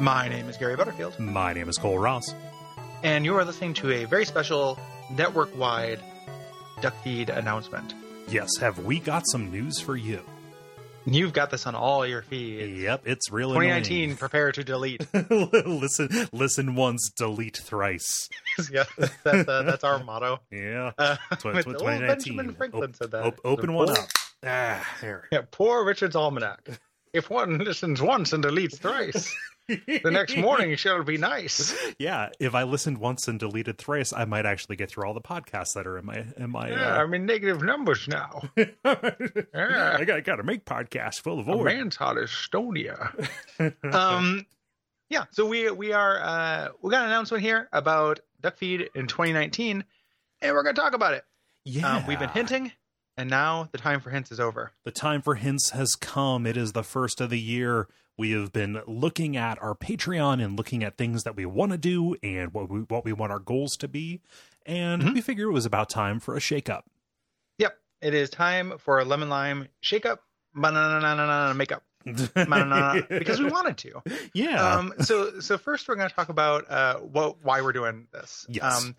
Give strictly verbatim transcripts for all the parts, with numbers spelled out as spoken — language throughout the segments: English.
My name is Gary Butterfield. My name is Cole Ross. And you are listening to a very special network-wide Duckfeed announcement. Yes, have we got some news for you? You've got this on all your feeds. Yep, it's really twenty nineteen, annoying. Prepare to delete. listen listen once, delete thrice. Yeah, that's, uh, that's our motto. Yeah. Uh, twenty nineteen. Benjamin Franklin Op- said that. Op- open one up. Ah, there. Yeah, poor Richard's Almanac. If one listens once and deletes thrice, the next morning shall be nice. Yeah, if I listened once and deleted thrice, I might actually get through all the podcasts that are in my in my. Yeah, uh... I'm in negative numbers now. Yeah. I got got to make podcasts full of A void. man's hot Estonia. um, yeah. So we we are uh we got an announcement here about Duckfeed in twenty nineteen, and we're going to talk about it. Yeah, um, we've been hinting. And now the time for hints is over. The time for hints has come. It is the first of the year. We have been looking at our Patreon and looking at things that we want to do and what we what we want our goals to be. And mm-hmm. we figured it was about time for a shakeup. Yep. It is time for a lemon lime shakeup, banana makeup. Because we wanted to. Yeah. Um, so so first we're going to talk about uh, what why we're doing this. Yes. Um,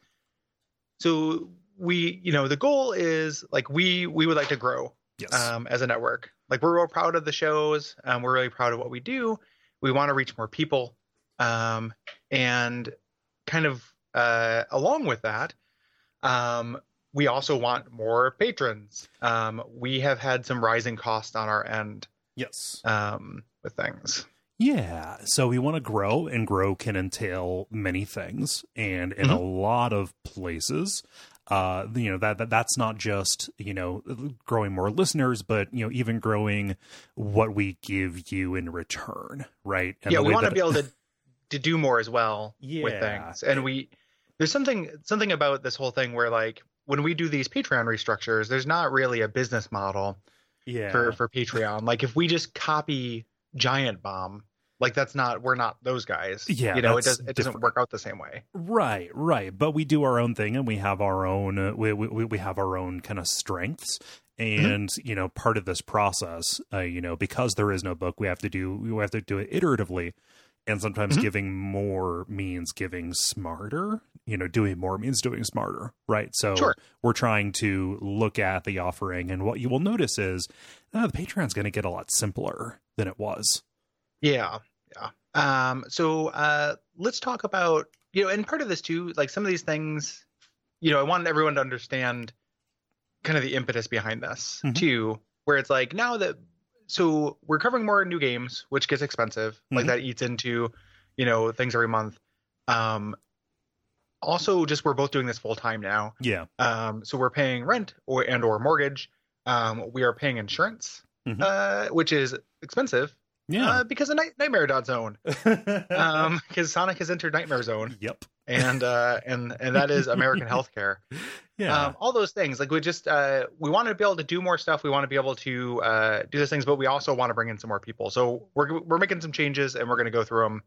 so we, you know, the goal is like we we would like to grow yes. um, as a network. Like we're real proud of the shows. Um, we're really proud of what we do. We want to reach more people. Um, and kind of uh, along with that, um, we also want more patrons. Um, we have had some rising costs on our end. Yes. Um, with things. Yeah. So we want to grow, and grow can entail many things. And in mm-hmm. a lot of places, uh, you know, that, that that's not just, you know, growing more listeners, but, you know, even growing what we give you in return. Right. And yeah. We want that, to be able to, to do more as well yeah. with things. And we, there's something, something about this whole thing where like when we do these Patreon restructures, there's not really a business model yeah. for, for Patreon. Like if we just copy Giant Bomb, like that's not, we're not those guys. Yeah, you know, it does it different. doesn't work out the same way. Right, right. But we do our own thing, and we have our own uh, we, we we have our own kind of strengths. And mm-hmm. you know, part of this process, uh, you know, because there is no book, we have to do we have to do it iteratively. And sometimes mm-hmm. giving more means giving smarter. You know, doing more means doing smarter, right? So sure. we're trying to look at the offering, and what you will notice is uh, the Patreon's going to get a lot simpler than it was. Yeah, yeah. Um, so uh, let's talk about, you know, and part of this too, like some of these things, you know, I want everyone to understand kind of the impetus behind this mm-hmm. too, where it's like now that, so we're covering more new games, which gets expensive, mm-hmm. like that eats into, you know, things every month. Um, also just, we're both doing this full time now. Yeah. Um, so we're paying rent or, and or mortgage. Um, we are paying insurance, mm-hmm. uh, which is expensive. Yeah, uh, because of Night- Nightmare Dot Zone. um, because Sonic has entered Nightmare Zone. Yep, and uh, and and that is American healthcare. Yeah, um, all those things. Like we just uh, we want to be able to do more stuff. We want to be able to uh, do those things, but we also want to bring in some more people. So we're we're making some changes, and we're going to go through them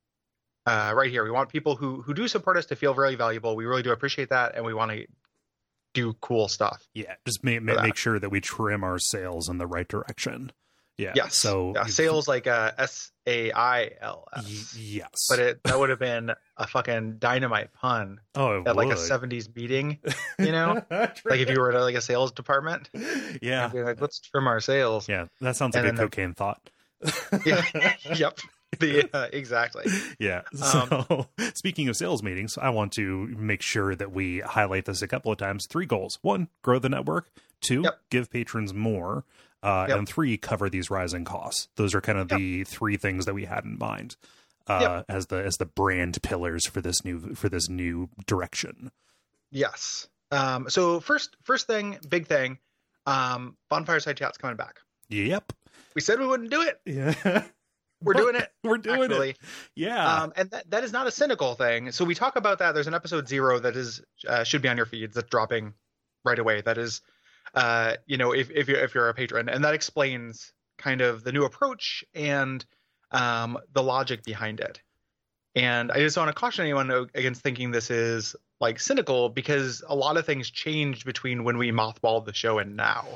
uh, right here. We want people who who do support us to feel really valuable. We really do appreciate that, and we want to do cool stuff. Yeah, just make make sure that we trim our sails in the right direction. Yeah. Yes. So yeah, sales like uh, S A I L S. Y- yes. But it that would have been a fucking dynamite pun. Oh, it at would. Like a seventies meeting, you know, like if you were at like a sales department. Yeah. Be like, let's trim our sales. Yeah, that sounds like and a cocaine the... thought. Yeah. Yep. The, uh, exactly. Yeah. So um, speaking of sales meetings, I want to make sure that we highlight this a couple of times. Three goals: one, grow the network; two, yep. give patrons more; uh, yep. and three, cover these rising costs. Those are kind of yep. the three things that we had in mind uh, yep. as the as the brand pillars for this new for this new direction. Yes. Um. So first, first thing, big thing, um, Bonfire Side Chat's coming back. Yep. We said we wouldn't do it. Yeah. We're doing it. We're doing actually. it. Yeah. Um, and that, that is not a cynical thing. So we talk about that. There's an episode zero that is uh, should be on your feeds that's dropping right away. That is, uh, you know, if if you're if you're a patron, and that explains kind of the new approach and um, the logic behind it. And I just want to caution anyone against thinking this is like cynical, because a lot of things changed between when we mothballed the show and now.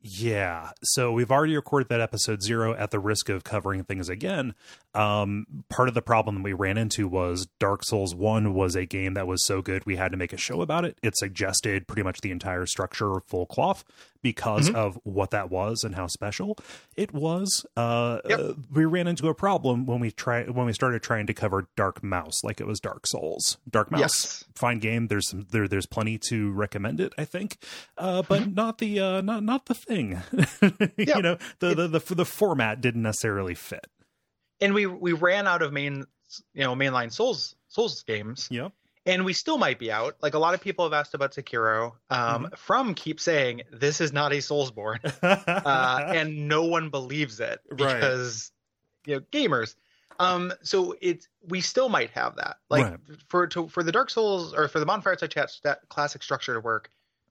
Yeah. So we've already recorded that episode zero. At the risk of covering things again, um, part of the problem we ran into was Dark Souls one was a game that was so good we had to make a show about it. It suggested pretty much the entire structure full cloth because mm-hmm. of what that was and how special it was. Uh, yep. uh, we ran into a problem when we try when we started trying to cover Dark Mouse like it was Dark Souls. Dark Mouse, yes. Fine game. There's some there. There's plenty to recommend it, I think, uh, but mm-hmm. not the uh, not not the thing. Yep. You know, the, the the the format didn't necessarily fit. And we we ran out of main you know mainline Souls Souls games. Yep. And we still might be out. Like a lot of people have asked about Sekiro. Um, mm-hmm. From keep saying this is not a Soulsborne, uh, and no one believes it because right. you know gamers. Um, so it's we still might have that. Like right. for to, for the Dark Souls or for the Bonfireside Chat stat, classic structure to work.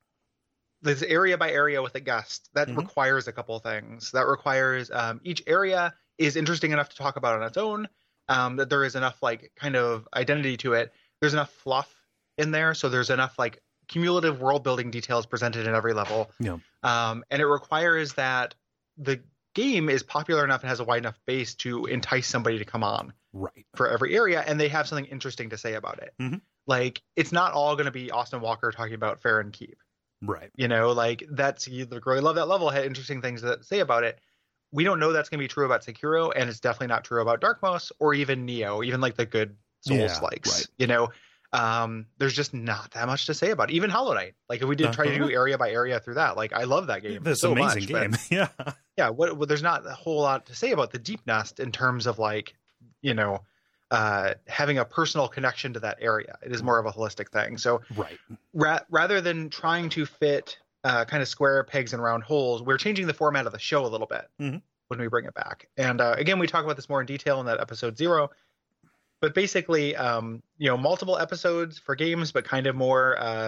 There's area by area with a guest that mm-hmm. requires a couple things. That requires um, each area is interesting enough to talk about on its own. Um, that there is enough like kind of identity to it. There's enough fluff in there, so there's enough like cumulative world building details presented in every level. Yeah. Um, and it requires that the game is popular enough and has a wide enough base to entice somebody to come on. Right. For every area, and they have something interesting to say about it. Mm-hmm. Like it's not all going to be Austin Walker talking about Farron Keep. Right. You know, like that's you really love that level, had interesting things to say about it. We don't know that's going to be true about Sekiro, and it's definitely not true about Dark Mouse or even Neo, even like the good Souls likes. Yeah, right. You know, um, there's just not that much to say about it. Even Hollow Knight. Like if we did try uh-huh. to do area by area through that, like I love that game. That's so an amazing much, game. But, yeah. Yeah. What, what there's not a whole lot to say about the Deep Nest in terms of like, you know, uh, having a personal connection to that area. It is more of a holistic thing. So right. Ra- rather than trying to fit uh, kind of square pegs and round holes, we're changing the format of the show a little bit mm-hmm. when we bring it back. And uh, again, we talk about this more in detail in that episode zero. But basically, um, you know, multiple episodes for games, but kind of more uh,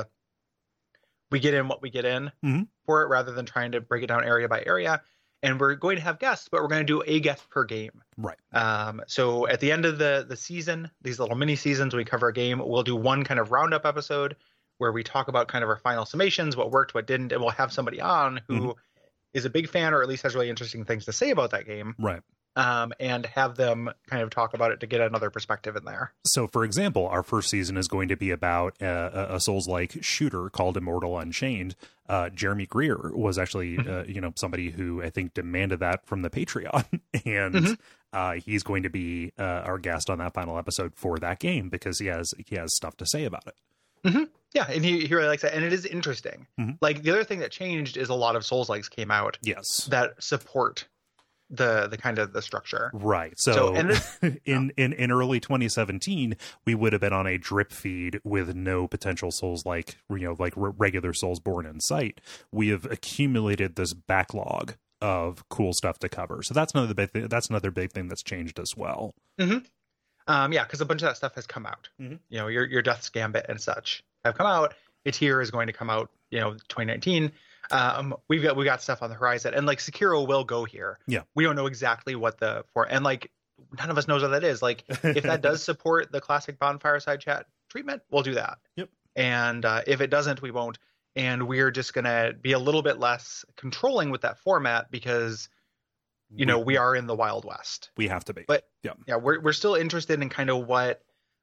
we get in what we get in mm-hmm. for it rather than trying to break it down area by area. And we're going to have guests, but we're going to do a guest per game. Right. Um, so at the end of the, the season, these little mini seasons, we cover a game. We'll do one kind of roundup episode where we talk about kind of our final summations, what worked, what didn't. And we'll have somebody on who mm-hmm. is a big fan or at least has really interesting things to say about that game. Right. Um, and have them kind of talk about it to get another perspective in there. So, for example, our first season is going to be about a, a Souls-like shooter called Immortal Unchained. Uh, Jeremy Greer was actually, mm-hmm. uh, you know, somebody who I think demanded that from the Patreon, and mm-hmm. uh, he's going to be uh, our guest on that final episode for that game because he has he has stuff to say about it. Mm-hmm. Yeah, and he, he really likes that, and it is interesting. Mm-hmm. Like the other thing that changed is a lot of Souls-likes came out. Yes, that support the the kind of the structure. Right. So, so and this, in, in in early twenty seventeen, we would have been on a drip feed with no potential Souls like, you know, like re- regular Soulsborne in sight. We have accumulated this backlog of cool stuff to cover. So that's another big thing. That's another big thing that's changed as well. Mm-hmm. Um, yeah, because a bunch of that stuff has come out. Mm-hmm. You know, your your Death's Gambit and such have come out. Etir is going to come out, you know, twenty nineteen. Um, we've got we got stuff on the horizon, and like Sekiro will go here. Yeah, we don't know exactly what the for, and like none of us knows what that is. Like if that does support the classic Bonfireside Chat treatment, we'll do that. Yep. And uh, if it doesn't, we won't. And we're just gonna be a little bit less controlling with that format because you know we, we are in the Wild West. We have to be. But yeah, yeah, we're we're still interested in kind of what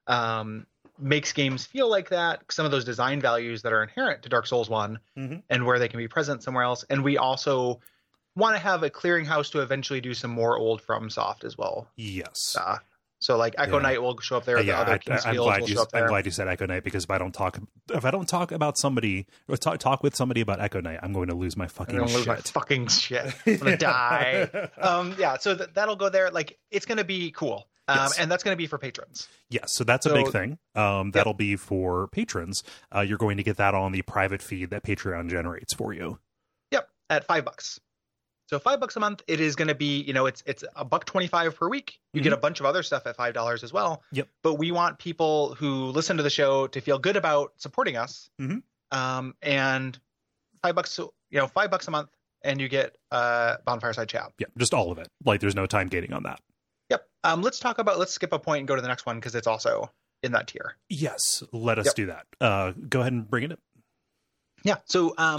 um. makes games feel like that, some of those design values that are inherent to Dark Souls one mm-hmm. and where they can be present somewhere else. And we also want to have a clearinghouse to eventually do some more old FromSoft as well. Yes. Uh, so like Echo yeah. Knight will show up there. Uh, the yeah, other I, King's I'm, Fields glad will you, show up there. I'm glad you said Echo Knight because if I don't talk, if I don't talk about somebody or talk, talk with somebody about Echo Knight, I'm going to lose my fucking I'm gonna shit. lose my fucking shit. I'm going to die. Um, yeah. So th- that'll go there. Like it's going to be cool. Um, yes. And that's going to be for patrons. Yes, so that's a so, big thing. Um, that'll yep. be for patrons. Uh, you're going to get that on the private feed that Patreon generates for you. Yep, at five bucks. So five bucks a month. It is going to be, you know, it's it's a buck twenty-five per week. You mm-hmm. get a bunch of other stuff at five dollars as well. Yep. But we want people who listen to the show to feel good about supporting us. Mm-hmm. Um, and five bucks, you know, five bucks a month, and you get uh Bonfireside Chat. Yeah, just all of it. Like, there's no time gating on that. Yep. Um, let's talk about, let's skip a point and go to the next one because it's also in that tier. Yes, let us yep. do that. Uh, go ahead and bring it in. Yeah. So um,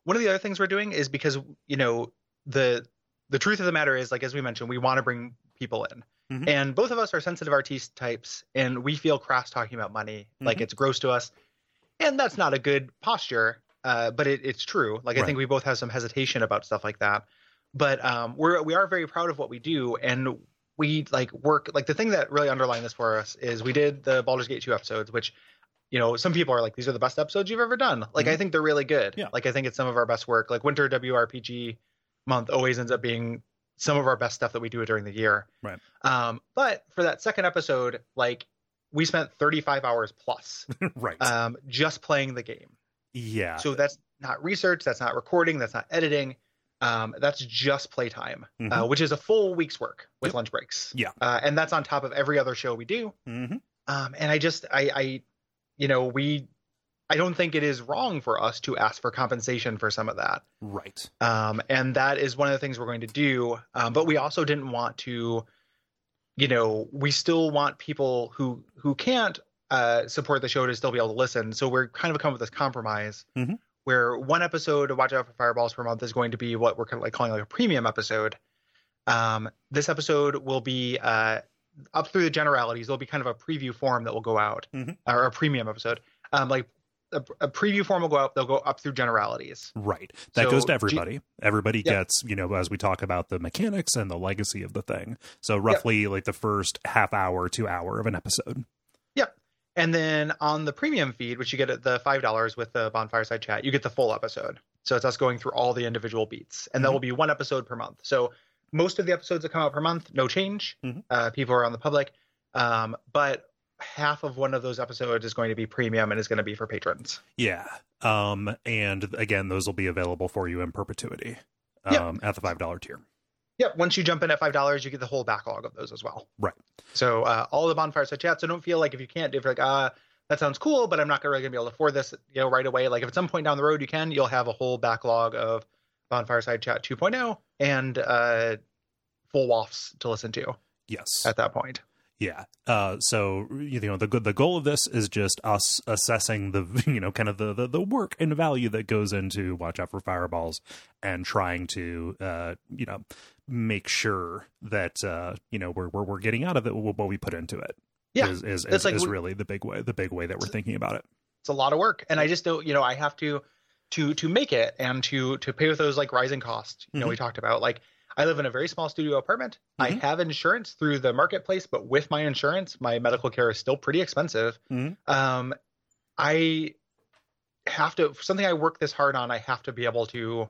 one of the other things we're doing is because, you know, the the truth of the matter is, like, as we mentioned, we want to bring people in. Mm-hmm. And both of us are sensitive artiste types, and we feel crass talking about money. Mm-hmm. Like, it's gross to us. And that's not a good posture, uh, but it, it's true. Like, right. I think we both have some hesitation about stuff like that. But um, we're we are very proud of what we do, and we like work. Like, the thing that really underlined this for us is we did the Baldur's Gate two episodes, which, you know, some people are like, these are the best episodes you've ever done. Like, mm-hmm. I think they're really good. Yeah. Like, I think it's some of our best work. Like, Winter W R P G month always ends up being some of our best stuff that we do during the year. Right. Um, but for that second episode, like, we spent thirty-five hours plus right. um, just playing the game. Yeah. So that's not research. That's not recording. That's not editing. Um, that's just playtime, mm-hmm. uh, which is a full week's work with yep. lunch breaks. Yeah. Uh, and that's on top of every other show we do. Mm-hmm. Um, and I just, I, I, you know, we, I don't think it is wrong for us to ask for compensation for some of that. Right. Um, and that is one of the things we're going to do. Um, but we also didn't want to, you know, we still want people who, who can't uh, support the show to still be able to listen. So we're kind of come with this compromise mm-hmm. where one episode of Watch Out for Fireballs per month is going to be what we're kind of like calling like a premium episode. Um, this episode will be uh, up through the generalities. There'll be kind of a preview form that will go out, mm-hmm. or a premium episode. Um, like a, a preview form will go out. They'll go up through generalities. Right. That so, goes to everybody. G- Everybody yep. gets, you know, as we talk about the mechanics and the legacy of the thing. So roughly yep. like the first half hour to hour of an episode. Yep. And then on the premium feed, which you get at the five dollars with the Bonfireside Chat, you get the full episode. So it's us going through all the individual beats. And mm-hmm. that will be one episode per month. So most of the episodes that come out per month, no change. Mm-hmm. Uh, people are on the public. Um, but half of one of those episodes is going to be premium and is going to be for patrons. Yeah. Um, and again, those will be available for you in perpetuity um, yep. at the five dollars tier. Yep. Once you jump in at five dollars, you get the whole backlog of those as well. Right. So uh, all the Bonfireside Chat. So don't feel like if you can't, if you're like, ah, that sounds cool, but I'm not really going to be able to afford this, you know, right away. Like if at some point down the road you can, you'll have a whole backlog of Bonfireside Chat two point oh and uh, full wafts to listen to. Yes. At that point. Yeah. Uh, so, you know, the the goal of this is just us assessing the, you know, kind of the, the, the work and value that goes into Watch Out for Fireballs and trying to, uh, you know, make sure that, uh, you know, we're, we're, we're getting out of it what we put into it. Yeah. Is, is, is, like, is really the big way, the big way that we're thinking about it. It's a lot of work. And I just don't, you know, I have to, to, to make it and to, to pay with those like rising costs, you mm-hmm. know, we talked about, like, I live in a very small studio apartment. Mm-hmm. I have insurance through the marketplace, but with my insurance, my medical care is still pretty expensive. Mm-hmm. Um, I have to, for something I work this hard on, I have to be able to,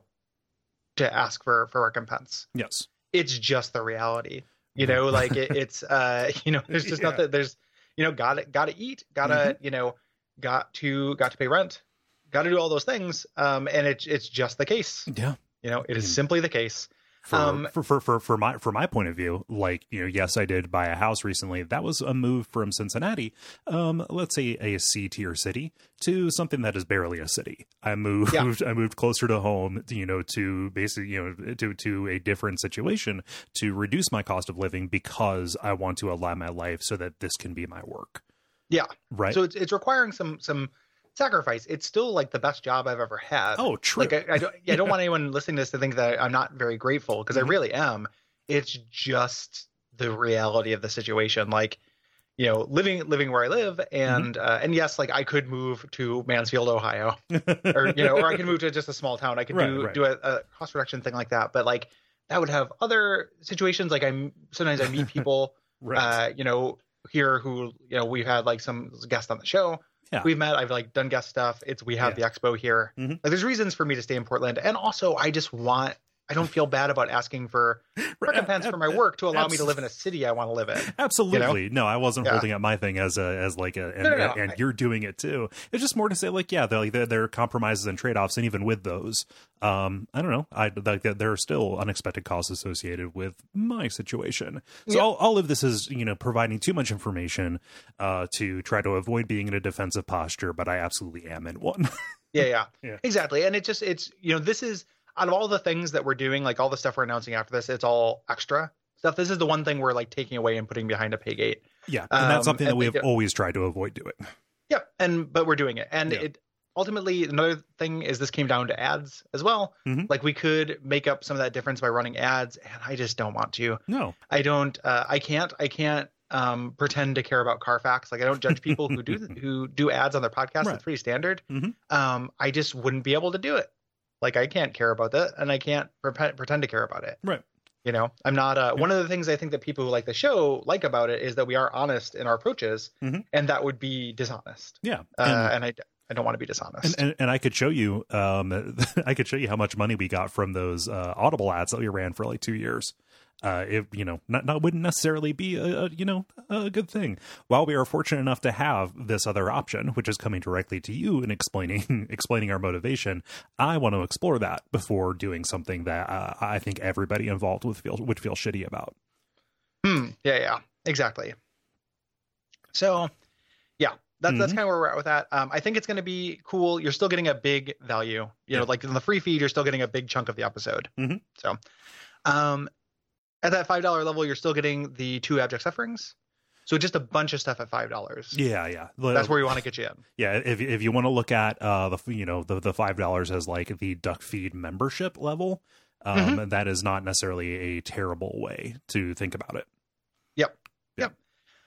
to ask for, for recompense. Yes. It's just the reality, you know, like it, it's, uh, you know, there's just yeah. nothing, there's, you know, gotta, gotta eat, gotta, mm-hmm. you know, got to, got to pay rent, got to do all those things. Um, and it's, it's just the case. Yeah. You know, it is simply the case. For, um, for, for, for, for my, for my point of view, like, you know, yes, I did buy a house recently. That was a move from Cincinnati. Um, let's say a C tier city to something that is barely a city. I moved, yeah. I moved closer to home, you know, to basically, you know, to, to a different situation to reduce my cost of living because I want to align my life so that this can be my work. Yeah. Right. So it's, it's requiring some, some, sacrifice. It's still like the best job I've ever had. Oh, true. Like I, I don't, I don't want anyone listening to this to think that I'm not very grateful because mm-hmm. I really am. It's just the reality of the situation. Like, you know, living living where I live, and mm-hmm. uh, and yes, like I could move to Mansfield, Ohio, or you know, or I could move to just a small town. I could right, do right. do a, a cost reduction thing like that. But like that would have other situations. Like I sometimes I meet people, right. uh, you know, here who you know we've had like some guests on the show. Yeah. We've met. I've like done guest stuff. It's we have yeah. the expo here. Mm-hmm. Like there's reasons for me to stay in Portland, and also I just want. I don't feel bad about asking for recompense for my work to allow Abs- me to live in a city I want to live in. Absolutely. You know? No, I wasn't yeah. holding up my thing as a as like a and, no, no, no. and I, you're doing it too. It's just more to say like yeah, they're like there there are compromises and trade offs, and even with those, um, I don't know. I like there are still unexpected costs associated with my situation. So yeah. all all of this is you know providing too much information uh, to try to avoid being in a defensive posture, but I absolutely am in one. yeah, yeah, yeah, exactly. And it just it's you know this is. Out of all the things that we're doing, like all the stuff we're announcing after this, it's all extra stuff. This is the one thing we're like taking away and putting behind a pay gate. Yeah. And that's um, something that we have it, always tried to avoid doing. Yep. And, but we're doing it. And yeah. it ultimately, another thing is this came down to ads as well. Mm-hmm. Like we could make up some of that difference by running ads, and I just don't want to. No, I don't. Uh, I can't. I can't um, pretend to care about Carfax. Like I don't judge people who do who do ads on their podcast. Right. It's pretty standard. Mm-hmm. Um, I just wouldn't be able to do it. Like I can't care about that, and I can't pre- pretend to care about it. Right. You know, I'm not. Uh, Yeah. One of the things I think that people who like the show like about it is that we are honest in our approaches, Mhm. and that would be dishonest. Yeah. Uh, And- and I, I don't want to be dishonest. And, and, and I could show you, um, I could show you how much money we got from those uh, Audible ads that we ran for like two years. Uh, it, you know, not, not wouldn't necessarily be a, a you know a good thing. While we are fortunate enough to have this other option, which is coming directly to you and explaining explaining our motivation, I want to explore that before doing something that uh, I think everybody involved would feel would feel shitty about. Hmm. Yeah. Yeah. Exactly. So, yeah, that's that's Mhm. kind of where we're at with that. Um, I think it's going to be cool. You're still getting a big value. You Yeah. know, like in the free feed, you're still getting a big chunk of the episode. Mhm. So, um, at that five dollar level, you're still getting the two abject sufferings. So just a bunch of stuff at five dollars. Yeah, yeah. That's where you want to get you in. Yeah, if if you want to look at uh the you know the the five dollars as like the Duck Feed membership level, um, Mhm. that is not necessarily a terrible way to think about it. Yep. Yeah. Yep.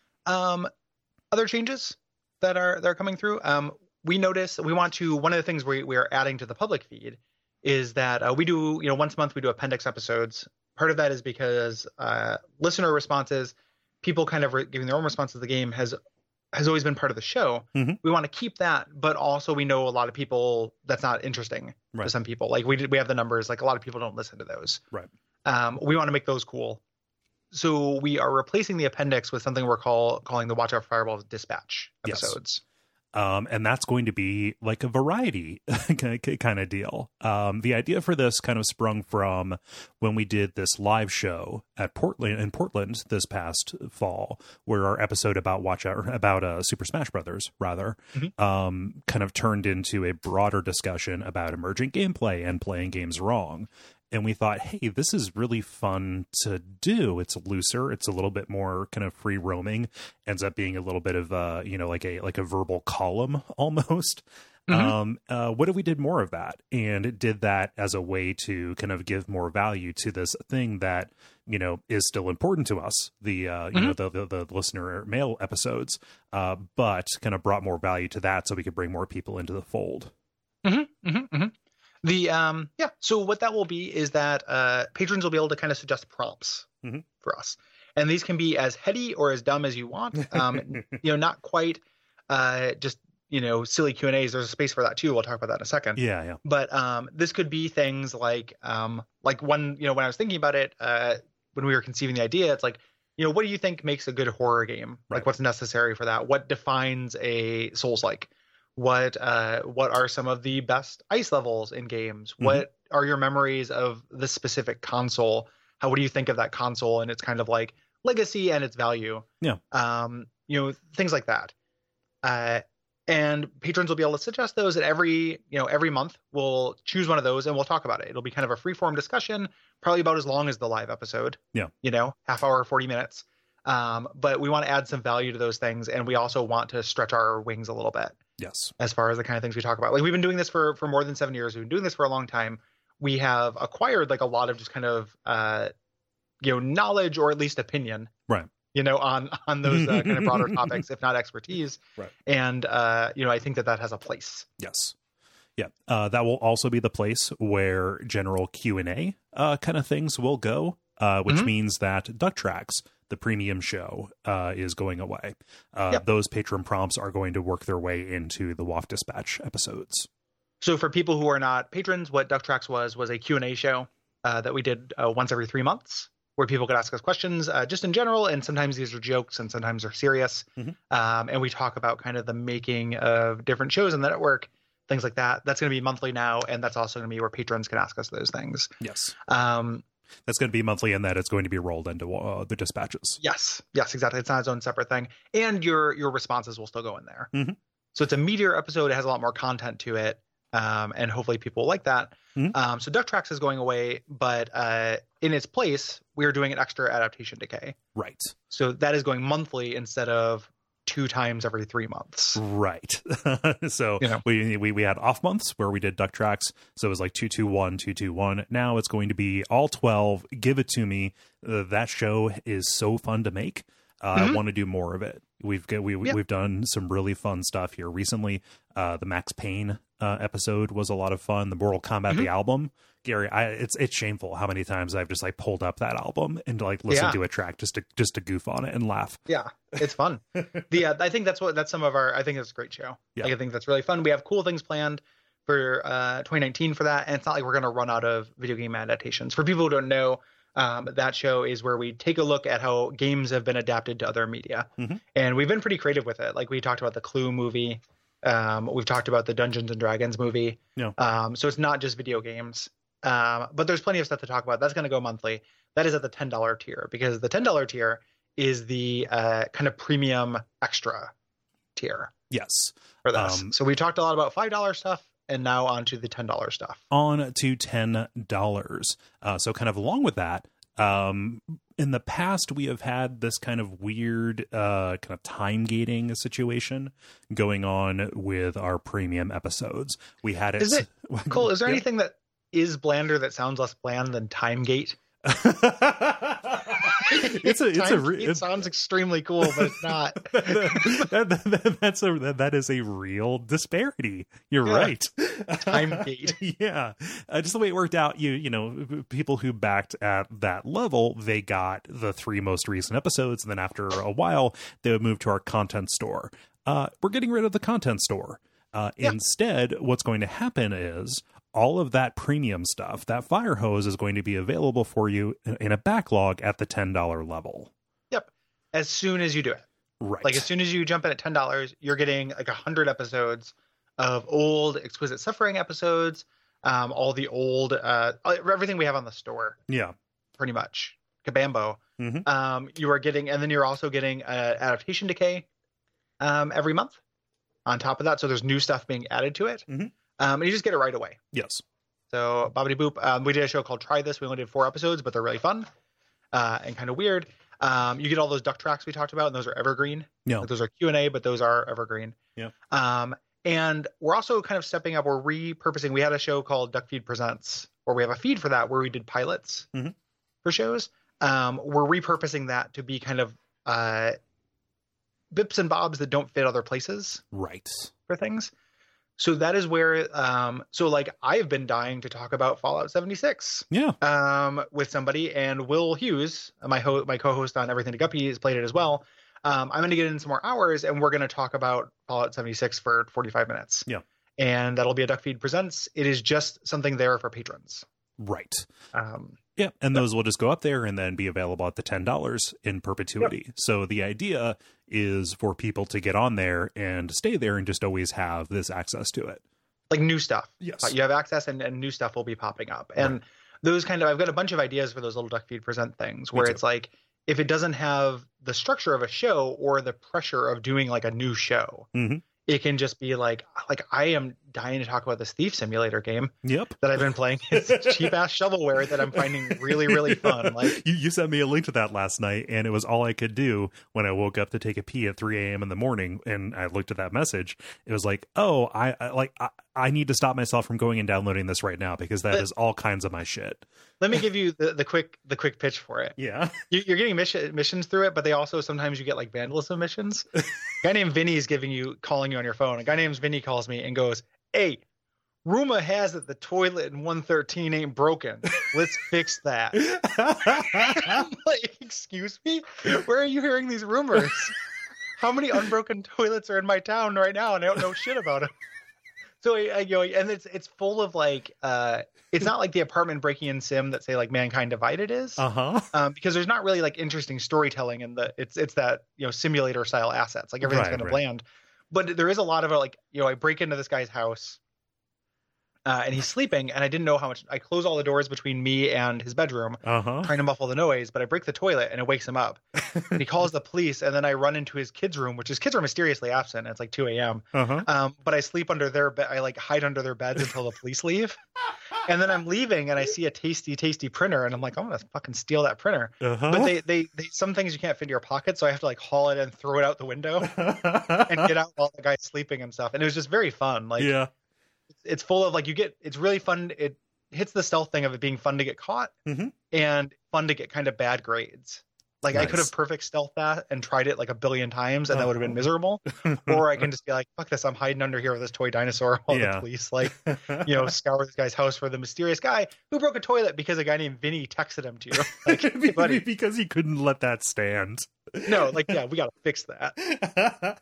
Um, other changes that are that are coming through. Um, we notice we want to. One of the things we we are adding to the public feed is that uh, we do you know once a month we do appendix episodes. Part of that is because uh, listener responses, people kind of re- giving their own responses to the game has has always been part of the show. Mhm. We want to keep that, but also we know a lot of people that's not interesting Right. to some people. Like we did, we have the numbers. Like a lot of people don't listen to those. Right. Um, we want to make those cool. So we are replacing the appendix with something we're call, calling the Watch Out for Fireballs Dispatch Yes. episodes. Um, and that's going to be like a variety kind of deal. Um, the idea for this kind of sprung from when we did this live show at Portland in Portland this past fall, where our episode about Watch Out about uh, Super Smash Brothers rather Mhm. um, kind of turned into a broader discussion about emergent gameplay and playing games wrong. And we thought, hey, this is really fun to do. It's looser. It's a little bit more kind of free roaming. Ends up being a little bit of uh, you know, like a like a verbal column almost. Mhm. Um, uh, what if we did more of that and did that as a way to kind of give more value to this thing that, you know, is still important to us, the uh, you Mhm. know the, the the listener mail episodes, uh, but kind of brought more value to that so we could bring more people into the fold. Mm-hmm, mm-hmm, mm-hmm. The um yeah. So what that will be is that uh, patrons will be able to kind of suggest prompts Mhm. for us, and these can be as heady or as dumb as you want. Um, you know, not quite uh, just you know silly Q and A's. There's a space for that too. We'll talk about that in a second. Yeah, yeah. But um, this could be things like um, like one you know when I was thinking about it uh, when we were conceiving the idea, it's like you know what do you think makes a good horror game? Right. Like what's necessary for that? What defines a Souls-like? What uh, what are some of the best ice levels in games? Mhm. What are your memories of this specific console? How what do you think of that console and its kind of like legacy and its value? Yeah. Um, you know things like that. Uh, and patrons will be able to suggest those. And every you know every month we'll choose one of those and we'll talk about it. It'll be kind of a free form discussion, probably about as long as the live episode. Yeah. You know, half hour, forty minutes. Um, but we want to add some value to those things, and we also want to stretch our wings a little bit Yes. as far as the kind of things we talk about. Like we've been doing this for for more than seven years. We've been doing this for a long time. We have acquired like a lot of just kind of uh, you know knowledge or at least opinion, Right. you know, on on those uh, kind of broader topics, if not expertise. Right. And uh, you know, I think that that has a place. Yes. Yeah. Uh, that will also be the place where general Q and A uh, kind of things will go, uh, which Mhm. means that Duck Tracks, the premium show, uh, is going away. Uh, Yep. Those patron prompts are going to work their way into the W A F Dispatch episodes. So for people who are not patrons, what Duck Tracks was was a Q and A show uh, that we did uh, once every three months, where people could ask us questions uh, just in general, and sometimes these are jokes and sometimes they're serious. Mhm. Um, and we talk about kind of the making of different shows on the network, things like that. That's going to be monthly now, and that's also going to be where patrons can ask us those things. Yes. Um, That's going to be monthly, and that it's going to be rolled into uh, the dispatches. yes, yes, exactly. It's not its own separate thing, and your your responses will still go in there. Mhm. So it's a meatier episode. It has a lot more content to it, um, and hopefully people like that. Mhm. Um, so Duck Tracks is going away, but uh, in its place, we are doing an extra adaptation decay. Right. So that is going monthly instead of two times every three months. Right. So You know. we, we we had off months where we did Duck Tracks. So it was like two two one, two two one. Now it's going to be all twelve. Give it to me. Uh, that show is so fun to make. Uh, Mm-hmm. I want to do more of it. We've got, we Yeah. we've done some really fun stuff here recently. Uh, the Max Payne uh, episode was a lot of fun. The Mortal Kombat Mm-hmm. the album, Gary. I, it's it's shameful how many times I've just like pulled up that album and like listened Yeah. to a track just to just to goof on it and laugh. Yeah, it's fun. the uh, I think that's what that's some of our. I think it's a great show. Yeah. Like, I think that's really fun. We have cool things planned for uh, twenty nineteen for that, and it's not like we're going to run out of video game adaptations. For people who don't know, um, that show is where we take a look at how games have been adapted to other media, Mhm. and we've been pretty creative with it. Like, we talked about the Clue movie. Um, we've talked about the Dungeons and Dragons movie. Yeah. Um, so it's not just video games. Um, but there's plenty of stuff to talk about. That's going to go monthly. That is at the ten dollars tier, because the ten dollars tier is the uh, kind of premium extra tier Yes. for this. Um, So we talked a lot about five dollars stuff, and now on to the ten dollars stuff. On to ten dollars. Uh, so kind of along with that, um, in the past, we have had this kind of weird uh, kind of time gating situation going on with our premium episodes. We had it. Is it Cole? Is there Yeah. anything that is blander that sounds less bland than Timegate? it's a it's a Timegate re- it sounds extremely cool, but it's not. that, that, that, that's a that, that is a real disparity. You're Yeah. right. Timegate. Yeah, uh, just the way it worked out. You you know, people who backed at that level, they got the three most recent episodes, and then after a while, they would move to our content store. Uh, we're getting rid of the content store. Uh, Yeah. Instead, what's going to happen is all of that premium stuff, that fire hose, is going to be available for you in, in a backlog at the ten dollars level. Yep. As soon as you do it. Right. Like, as soon as you jump in at ten dollars, you're getting like one hundred episodes of old Exquisite Suffering episodes, um, all the old, uh, everything we have on the store, Yeah. pretty much. Kabambo. Mhm. Um, you are getting, and then you're also getting uh, Adaptation Decay um, every month on top of that. So there's new stuff being added to it. Mhm. Um, and you just get it right away. Yes. So, Bobbity Boop, um, we did a show called Try This. We only did four episodes, but they're really fun uh, and kind of weird. Um, you get all those duck tracks we talked about, and those are evergreen. Yeah. Like, those are Q and A, but those are evergreen. Yeah. Um, and we're also kind of stepping up. We're repurposing. We had a show called Duck Feed Presents, where we have a feed for that, where we did pilots Mhm. for shows. Um, we're repurposing that to be kind of uh, bips and bobs that don't fit other places Right. for things. So that is where, um, so like I've been dying to talk about Fallout seventy-six Yeah. um, with somebody, and Will Hughes, my ho- my co-host on Everything to Guppy, has played it as well. Um, I'm going to get in some more hours, and we're going to talk about Fallout seventy-six for forty-five minutes. Yeah. And that'll be a Duck Feed Presents. It is just something there for patrons. Right. Um, Yeah, and those will just go up there and then be available at the ten dollars in perpetuity. So the idea is for people to get on there and stay there and just always have this access to it. like new stuff. Yes. Uh, You have access, and, and new stuff will be popping up. And right. those kind of, I've got a bunch of ideas for those little Duck Feed Present things where it's like, if it doesn't have the structure of a show or the pressure of doing like a new show, Mm-hmm. it can just be like, like I am dying to talk about this Thief Simulator game Yep. that I've been playing. It's cheap ass shovelware that I'm finding really, really fun. Like you, you sent me a link to that last night, and it was all I could do when I woke up to take a pee at three a.m. in the morning. And I looked at that message. It was like, oh, I, I like I, I need to stop myself from going and downloading this right now, because that but, is all kinds of my shit. Let me give you the, the quick the quick pitch for it. Yeah. You, you're getting mission, missions through it, but they also sometimes you get like vandalism missions. A guy named Vinny is giving you calling you on your phone. A guy named Vinny calls me and goes, "Hey, rumor has it the toilet in one thirteen ain't broken. Let's fix that." I'm like, excuse me? Where are you hearing these rumors? How many unbroken toilets are in my town right now, and I don't know shit about them? So I, I go, and it's it's full of like, uh, it's not like the apartment breaking in sim that say like Mankind Divided is, Uh-huh. um, because there's not really like interesting storytelling in the it's it's that you know simulator style assets, like everything's Right, kind of right. bland, but there is a lot of like you know I break into this guy's house. Uh, and he's sleeping, and I didn't know how much. I close all the doors between me and his bedroom, Uh-huh. trying to muffle the noise, but I break the toilet, and it wakes him up. And he calls the police, and then I run into his kids' room, which his kids are mysteriously absent. It's like two a.m. Uh-huh. Um, but I sleep under their bed. I like hide under their beds until the police leave. And then I'm leaving and I see a tasty, tasty printer and I'm like, I'm going to fucking steal that printer. Uh-huh. But they, they, they, some things you can't fit in your pocket. So I have to like haul it and throw it out the window and get out while the guy's sleeping and stuff. And it was just very fun. Like, yeah. it's, it's full of like, you get, it's really fun. It hits the stealth thing of it being fun to get caught mm-hmm. and fun to get kind of bad grades. Like nice. I could have perfect stealth that and tried it like a billion times and oh. that would have been miserable. Or I can just be like, fuck this, I'm hiding under here with this toy dinosaur while yeah. the police like, you know, scour this guy's house for the mysterious guy who broke a toilet because a guy named Vinny texted him to you. Like, hey, buddy. Because he couldn't let that stand. No, like, yeah, we got to fix that.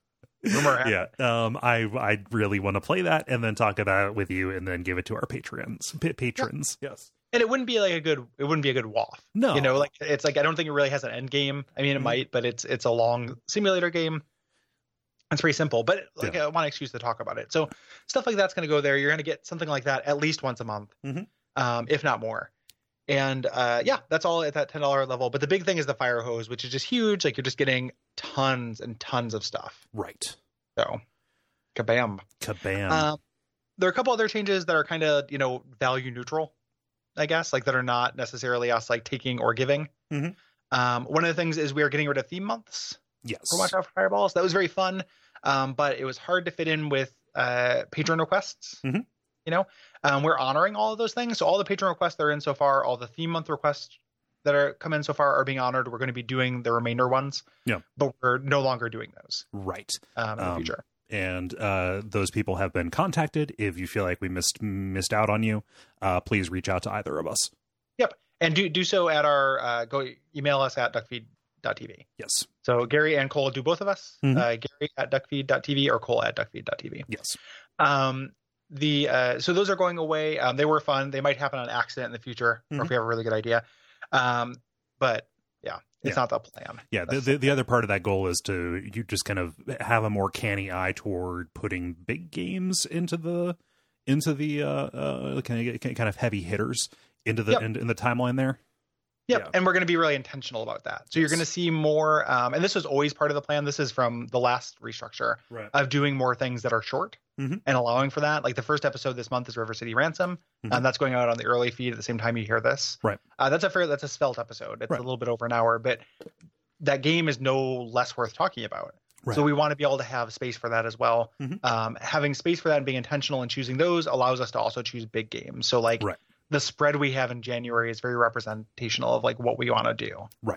Rumor yeah, um, I I really want to play that and then talk about it with you and then give it to our patrons. P- patrons, yeah. Yes. And it wouldn't be like a good, it wouldn't be a good W A F. No. You know, like it's like, I don't think it really has an end game. I mean, it mm-hmm. might, but it's, it's a long simulator game. It's pretty simple, but like yeah. I want an excuse to talk about it. So stuff like that's going to go there. You're going to get something like that at least once a month, mm-hmm. um, if not more. And uh, yeah, that's all at that ten dollars level. But the big thing is the fire hose, which is just huge. Like you're just getting tons and tons of stuff. Right. So kabam. Kabam. Um, there are a couple other changes that are kind of, you know, value neutral. I guess, like that are not necessarily us like taking or giving. Mm-hmm. Um, one of the things is we are getting rid of theme months. Yes. For Watch Out for Fireballs. That was very fun. Um, but it was hard to fit in with uh, patron requests. Mm-hmm. You know, um, we're honoring all of those things. So all the patron requests that are in so far, all the theme month requests that are come in so far are being honored. We're going to be doing the remainder ones. Yeah. But we're no longer doing those. Right. Um, in um, the future. And uh, those people have been contacted. If you feel like we missed missed out on you, uh, please reach out to either of us. Yep. And do do so at our, uh, go email us at duckfeed dot t v. Yes. So Gary and Cole do both of us. Mm-hmm. Uh, Gary at duckfeed dot t v or Cole at duckfeed dot t v. Yes. Um, the uh, so those are going away. Um, they were fun. They might happen on accident in the future, mm-hmm. or if we have a really good idea. Um, but yeah, it's yeah. not the plan. Yeah. The, the the other part of that goal is to you just kind of have a more canny eye toward putting big games into the into the uh, uh kind of kind of heavy hitters into the yep. in, in the timeline there. Yep. Yeah. And we're going to be really intentional about that. So yes. you're going to see more, um, and this was always part of the plan. This is from the last restructure right. of doing more things that are short mm-hmm. and allowing for that. Like the first episode this month is River City Ransom. Mm-hmm. And that's going out on the early feed at the same time you hear this. Right. Uh, that's a fair, that's a svelte episode. It's right. a little bit over an hour, but that game is no less worth talking about. Right. So we want to be able to have space for that as well. Mm-hmm. Um, having space for that and being intentional and choosing those allows us to also choose big games. So like, right. the spread we have in January is very representational of like what we want to do. Right.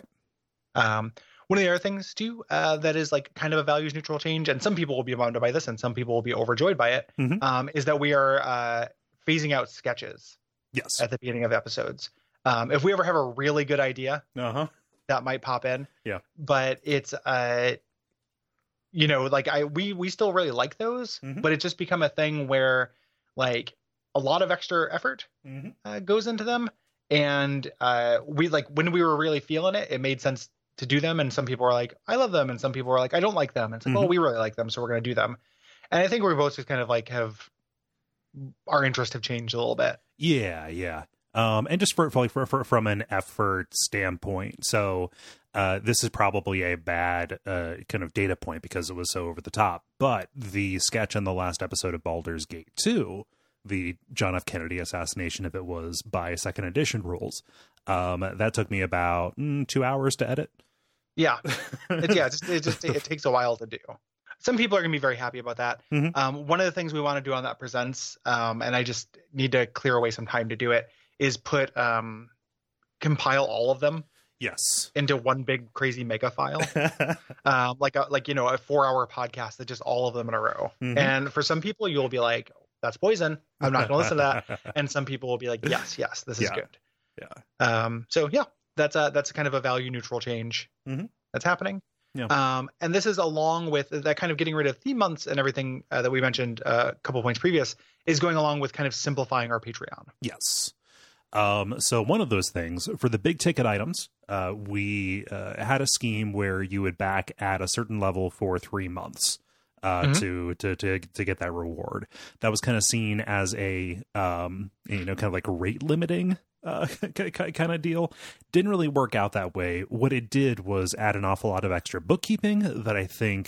Um, one of the other things too, uh, that is like kind of a values neutral change, and some people will be bummed by this and some people will be overjoyed by it, mm-hmm. um, is that we are uh, phasing out sketches yes. at the beginning of episodes. Um, if we ever have a really good idea, uh-huh. that might pop in. Yeah. But it's, uh, you know, like I, we, we still really like those, mm-hmm. but it's just become a thing where like, a lot of extra effort mm-hmm. uh, goes into them. And uh, we like when we were really feeling it, it made sense to do them. And some people were like, I love them. And some people were like, I don't like them. And it's like, mm-hmm. well, we really like them. So we're going to do them. And I think we both just kind of like have our interest have changed a little bit. Yeah. Yeah. Um, and just for, for, for, for from an effort standpoint. So uh, this is probably a bad uh, kind of data point because it was so over the top. But the sketch in the last episode of Baldur's Gate two, the John F. Kennedy assassination, if it was by second edition rules, um, that took me about mm, two hours to edit. Yeah, it, yeah, it just, it just it takes a while to do. Some people are going to be very happy about that. Mm-hmm. Um, one of the things we want to do on that presents, um, and I just need to clear away some time to do it, is put um, compile all of them. Yes. Into one big crazy mega file, um, like a, like you know a four hour podcast that just all of them in a row. Mm-hmm. And for some people, you'll be like, that's poison. I'm not going to listen to that. And some people will be like, yes, yes, this is yeah. good. Yeah. Um, so yeah, that's a, that's kind of a value neutral change mm-hmm. that's happening. Yeah. Um, and this is along with that kind of getting rid of theme months and everything uh, that we mentioned uh, a couple points previous is going along with kind of simplifying our Patreon. Yes. Um, so one of those things for the big ticket items, uh, we uh, had a scheme where you would back at a certain level for three months. Uh, mm-hmm. to, to to to get that reward. That was kind of seen as a um, you know kind of like rate limiting uh, kind of deal. Didn't really work out that way. What it did was add an awful lot of extra bookkeeping that I think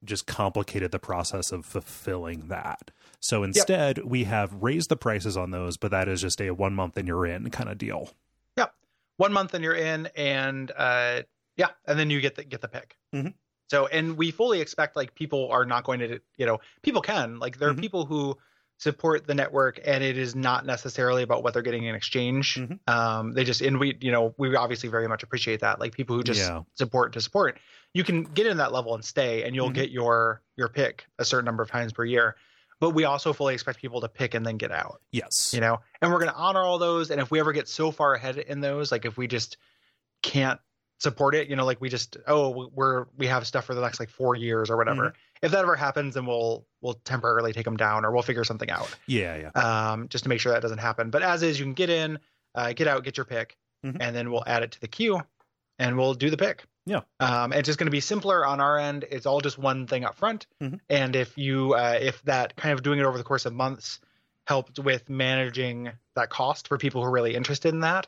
just complicated the process of fulfilling that. So instead, yep. we have raised the prices on those, but that is just a one month and you're in kind of deal. Yep. One month and you're in, and uh, yeah, and then you get the, get the pick. Mm-hmm. So, and we fully expect like people are not going to, you know, people can, like there mm-hmm. are people who support the network and it is not necessarily about what they're getting in exchange. Mm-hmm. Um, they just, and we, you know, we obviously very much appreciate that. Like people who just yeah. support to support, you can get in that level and stay, and you'll mm-hmm. get your, your pick a certain number of times per year. But we also fully expect people to pick and then get out. Yes. You know, and we're going to honor all those. And if we ever get so far ahead in those, like if we just can't support it, you know, like we just, oh, we're, we have stuff for the next like four years or whatever. Mm-hmm. If that ever happens, then we'll, we'll temporarily take them down, or we'll figure something out. Yeah. Yeah. Um, just to make sure that doesn't happen. But as is, you can get in, uh, get out, get your pick, mm-hmm. and then we'll add it to the queue and we'll do the pick. Yeah. Um, it's just going to be simpler on our end. It's all just one thing up front. Mm-hmm. And if you, uh, if that kind of doing it over the course of months helped with managing that cost for people who are really interested in that,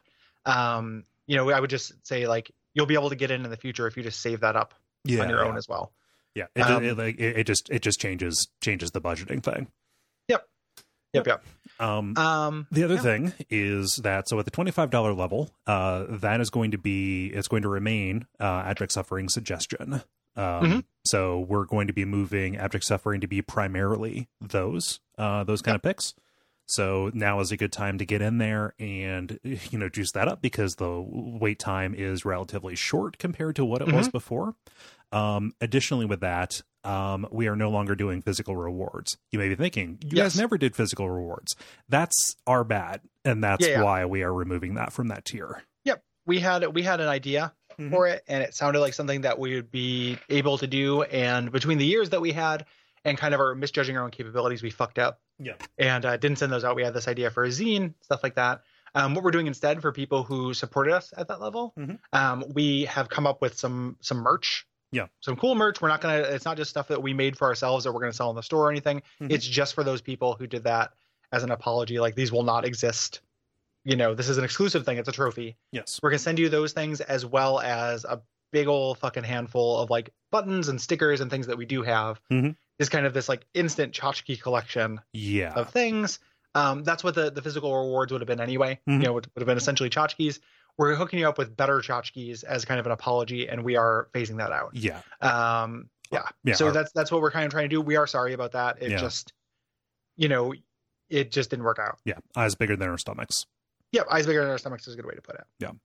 um, you know, I would just say like, you'll be able to get in in the future if you just save that up yeah, on your yeah. own as well. Yeah. It, um, it, it, it just, it just changes, changes the budgeting thing. Yep. Yep. Yep. Um, um, the other yeah. thing is that, so at the twenty-five dollars level, uh, that is going to be, it's going to remain, uh, abject suffering suggestion. Um, mm-hmm. so we're going to be moving abject suffering to be primarily those, uh, those kind yep. of picks. So now is a good time to get in there and, you know, juice that up, because the wait time is relatively short compared to what it mm-hmm. was before. Um, additionally with that, um, we are no longer doing physical rewards. You may be thinking, you yes. guys never did physical rewards. That's our bad. And that's yeah, yeah. why we are removing that from that tier. Yep. We had, we had an idea mm-hmm. for it, and it sounded like something that we would be able to do. And between the years that we had and kind of our misjudging our own capabilities, we fucked up. Yeah. And uh, didn't send those out. We had this idea for a zine, stuff like that. Um, what we're doing instead for people who supported us at that level, mm-hmm. um, we have come up with some some merch. Yeah. Some cool merch. We're not going to, it's not just stuff that we made for ourselves that we're going to sell in the store or anything. Mm-hmm. It's just for those people who did that as an apology. Like, these will not exist. You know, this is an exclusive thing. It's a trophy. Yes. We're going to send you those things, as well as a big old fucking handful of like buttons and stickers and things that we do have. Mm-hmm. Is kind of this like instant tchotchke collection yeah. of things. Um, that's what the, the physical rewards would have been anyway. Mm-hmm. You know, would, would have been essentially tchotchkes. We're hooking you up with better tchotchkes as kind of an apology, and we are phasing that out. Yeah. Um, yeah. yeah so our, that's that's what we're kind of trying to do. We are sorry about that. It yeah. just, you know, it just didn't work out. Yeah. Eyes bigger than our stomachs. Yeah. Eyes bigger than our stomachs is a good way to put it. Yeah.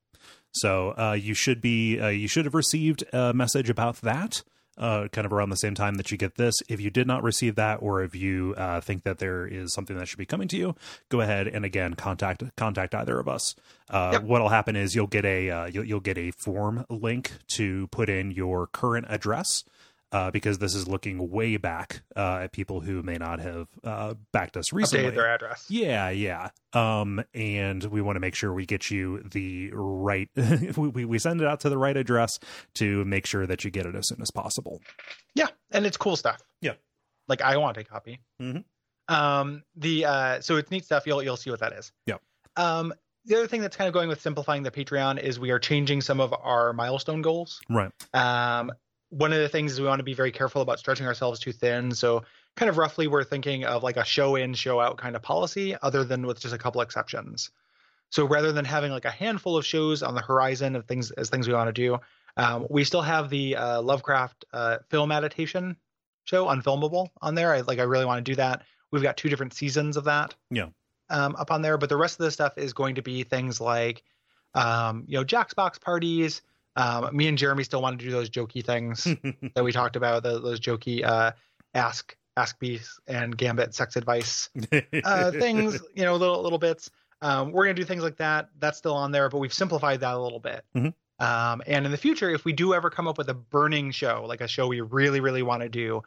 So uh, you should be, uh, you should have received a message about that. Uh, kind of around the same time that you get this. If you did not receive that, or if you uh, think that there is something that should be coming to you, go ahead and again contact contact either of us. Uh, yep. What'll happen is you'll get a uh, you'll, you'll get a form link to put in your current address. Uh, because this is looking way back uh, at people who may not have uh, backed us recently. Updated their address. Yeah, yeah. Um, and we want to make sure we get you the right. we we send it out to the right address to make sure that you get it as soon as possible. Yeah, and it's cool stuff. Yeah, like I want a copy. Mm-hmm. Um, the uh, so it's neat stuff. You'll you'll see what that is. Yeah. Um, the other thing that's kind of going with simplifying the Patreon is we are changing some of our milestone goals. Right. Um. One of the things is we want to be very careful about stretching ourselves too thin. So kind of roughly we're thinking of like a show in, show out kind of policy, other than with just a couple exceptions. So rather than having like a handful of shows on the horizon of things as things we want to do, um, we still have the uh, Lovecraft uh, film adaptation show, Unfilmable, on there. I like I really want to do that. We've got two different seasons of that yeah. um, up on there. But the rest of the stuff is going to be things like, um, you know, Jack's Box parties. Um, me and Jeremy still want to do those jokey things that we talked about, the, those jokey uh, ask ask Beast and Gambit sex advice uh, things, you know, little little bits. Um, we're gonna do things like that. That's still on there, but we've simplified that a little bit. Mm-hmm. Um, and in the future, if we do ever come up with a burning show, like a show we really really want to do,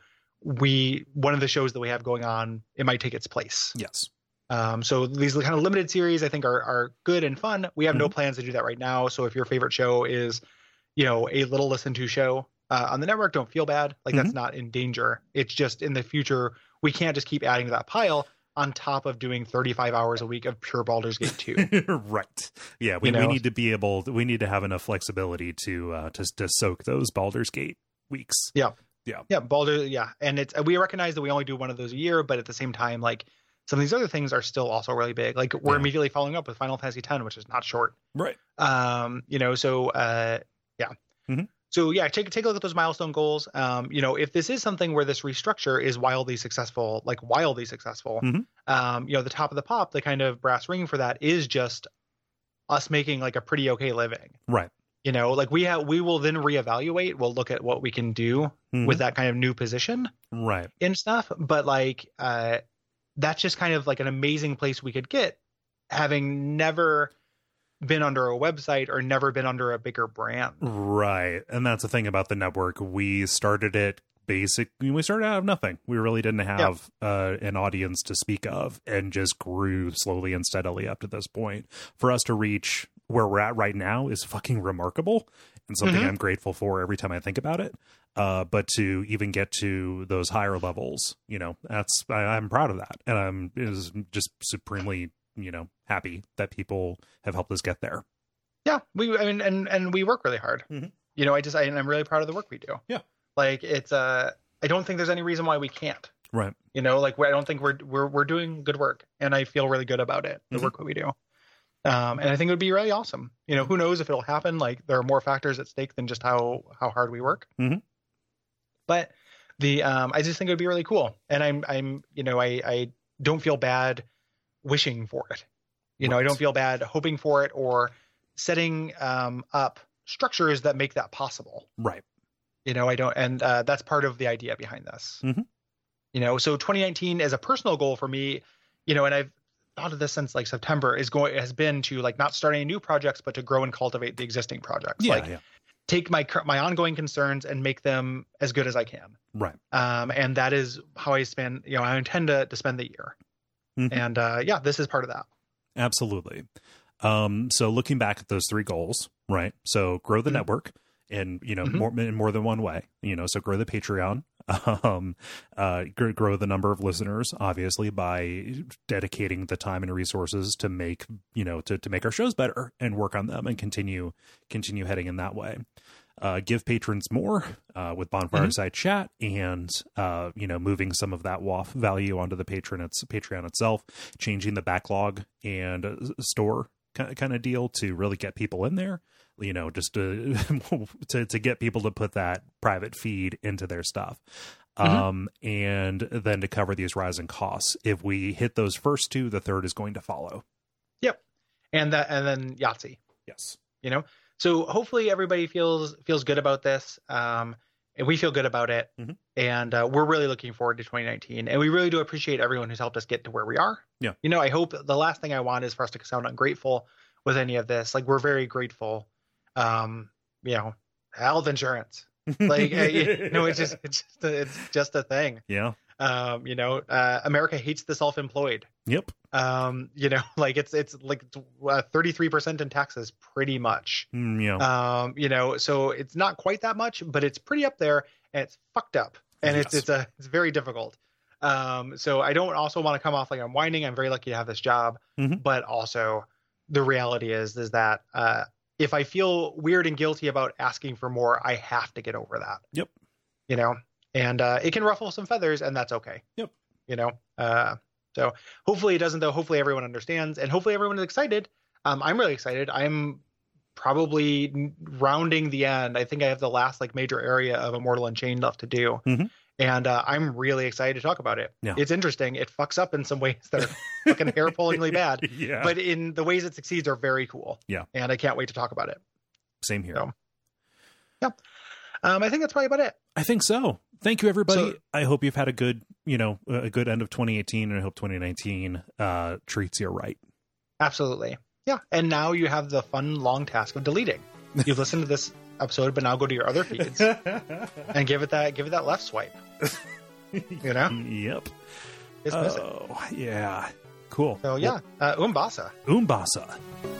we one of the shows that we have going on, it might take its place. Yes. Um, so these kind of limited series, I think, are are good and fun. We have mm-hmm. no plans to do that right now. So if your favorite show is, you know, a little listened to show uh, on the network, don't feel bad. Like mm-hmm. that's not in danger. It's just in the future, we can't just keep adding to that pile on top of doing thirty-five hours a week of pure Baldur's Gate two. Right. Yeah. We, we need to be able, we need to have enough flexibility to, uh, to, to soak those Baldur's Gate weeks. Yeah. Yeah. Yeah. Baldur. Yeah. And it's, we recognize that we only do one of those a year, but at the same time, like some of these other things are still also really big. Like we're Yeah. immediately following up with Final Fantasy X, which is not short. Right. Um, you know, so, uh, yeah. Mm-hmm. So yeah, take, take a look at those milestone goals. Um, you know, if this is something where this restructure is wildly successful, like wildly successful, Mm-hmm. um, you know, the top of the pop, the kind of brass ring for that is just us making like a pretty okay living. Right. You know, like we have, we will then reevaluate. We'll look at what we can do Mm-hmm. with that kind of new position Right. and stuff. But like, uh, that's just kind of like an amazing place we could get, having never been under a website or never been under a bigger brand. Right. And that's the thing about the network. We started it basic. We started out of nothing. We really didn't have yeah. uh, an audience to speak of, and just grew slowly and steadily up to this point. For us to reach where we're at right now is fucking remarkable, and something mm-hmm. I'm grateful for every time I think about it. Uh, but to even get to those higher levels, you know, that's, I, I'm proud of that. And I'm is just supremely, you know, happy that people have helped us get there. Yeah. We, I mean, and, and we work really hard, mm-hmm. you know, I just, I, I'm really proud of the work we do. Yeah. Like it's, uh, I don't think there's any reason why we can't. Right. You know, like I don't think we're, we're, we're doing good work, and I feel really good about it. The mm-hmm. work that we do. Um, and I think it would be really awesome. You know, who knows if it'll happen? Like there are more factors at stake than just how, how hard we work. Mm-hmm. But the, um, I just think it would be really cool. And I'm, I'm, you know, I, I don't feel bad wishing for it. You know, right. I don't feel bad hoping for it or setting, um, up structures that make that possible. Right. You know, I don't, and, uh, that's part of the idea behind this, mm-hmm. you know, so twenty nineteen as a personal goal for me, you know, and I've thought of this since like September, is going, has been to like not start any new projects, but to grow and cultivate the existing projects. Yeah, like, yeah. take my my ongoing concerns and make them as good as I can. Right. Um, and that is how I spend, you know, I intend to, to spend the year. Mm-hmm. And uh, yeah, this is part of that. Absolutely. Um, so looking back at those three goals, right? So grow the mm-hmm. network in, you know, mm-hmm. more in more than one way, you know, so grow the Patreon, um, uh, grow, grow the number of listeners, obviously, by dedicating the time and resources to make, you know, to, to make our shows better and work on them and continue, continue heading in that way. Uh, give patrons more uh, with Bonfireside mm-hmm. Chat, and uh, you know, moving some of that W A F value onto the patron it's Patreon itself, changing the backlog and uh, store kind kind of deal to really get people in there. You know, just to, to to get people to put that private feed into their stuff, mm-hmm. um, and then to cover these rising costs. If we hit those first two, the third is going to follow. Yep, and that, and then Yahtzee. Yes, you know. So hopefully everybody feels feels good about this, um, and we feel good about it, mm-hmm. and uh, we're really looking forward to twenty nineteen. And we really do appreciate everyone who's helped us get to where we are. Yeah, you know, I hope the last thing I want is for us to sound ungrateful with any of this. Like we're very grateful. Um, you know, health insurance. Like uh, you know, it's just it's just a, it's just a thing. Yeah. Um, you know, uh, America hates the self-employed. Yep. Um, you know, like it's it's like uh, thirty-three percent in taxes, pretty much. Mm, yeah. Um, you know, so it's not quite that much, but it's pretty up there, and it's fucked up, and yes. it's it's a it's very difficult. Um, so I don't also want to come off like I'm whining. I'm very lucky to have this job, mm-hmm. but also the reality is is that uh, if I feel weird and guilty about asking for more, I have to get over that. Yep. You know, and uh, it can ruffle some feathers, and that's okay. Yep. You know, uh, so hopefully it doesn't, though. Hopefully everyone understands, and hopefully everyone is excited. Um, I'm really excited. I'm probably rounding the end. I think I have the last like major area of Immortal Unchained left to do. Mm-hmm. And uh, I'm really excited to talk about it. Yeah. It's interesting. It fucks up in some ways that are fucking hair-pullingly bad. Yeah. But in the ways it succeeds are very cool. Yeah. And I can't wait to talk about it. Same here. So, yeah. Um, I think that's probably about it. I think so. Thank you, everybody. So, I hope you've had a good, you know, a good end of twenty eighteen, and I hope twenty nineteen uh, treats you right. Absolutely. Yeah. And now you have the fun, long task of deleting. You've listened to this episode, but now go to your other feeds and give it that give it that left swipe. You know? Yep. Dismiss oh, it. Yeah. Cool. So yeah, uh, Umbasa. Umbasa.